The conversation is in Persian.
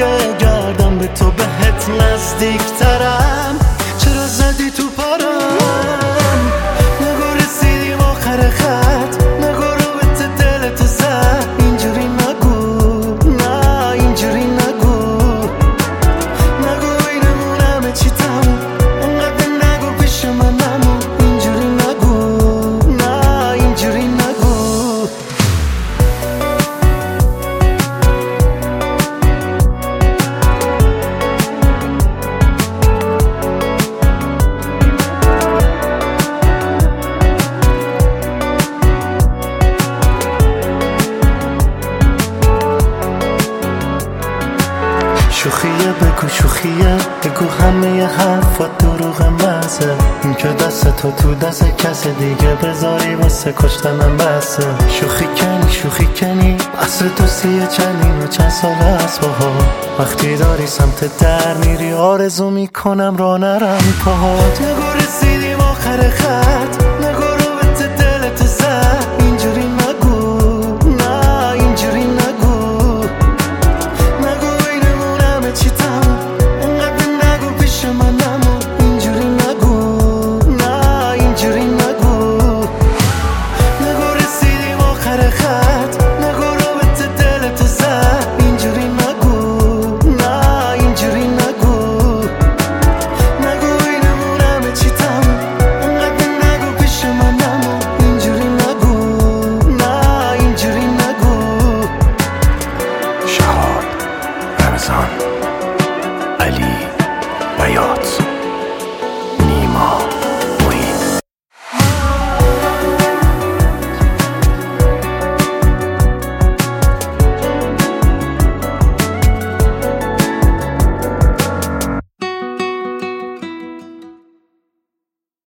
دیگه گردم به تو بهت نزدیکترم. چرا زدی تو پارم؟ نگو رسیدیم آخر خط، نگو رابطه دلتو زد. اینجوری نگو، نه اینجوری نگو، نگو اینمون همه چی تموم، انقدر نگو پیش من نمون. اینجوری نگو، نه اینجوری نگو. شوخیه بگو شوخیه، بگو همه حرفات دروغ مزه. این که دست تو دست کس دیگه بذاری واسه کشتنم بسه. شوخی کنی اصل تو سیه چندین و چند ساله از باها. وقتی داری سمت در میری آرزو میکنم را نرم پاهات. نگو رسیدیم آخر خط،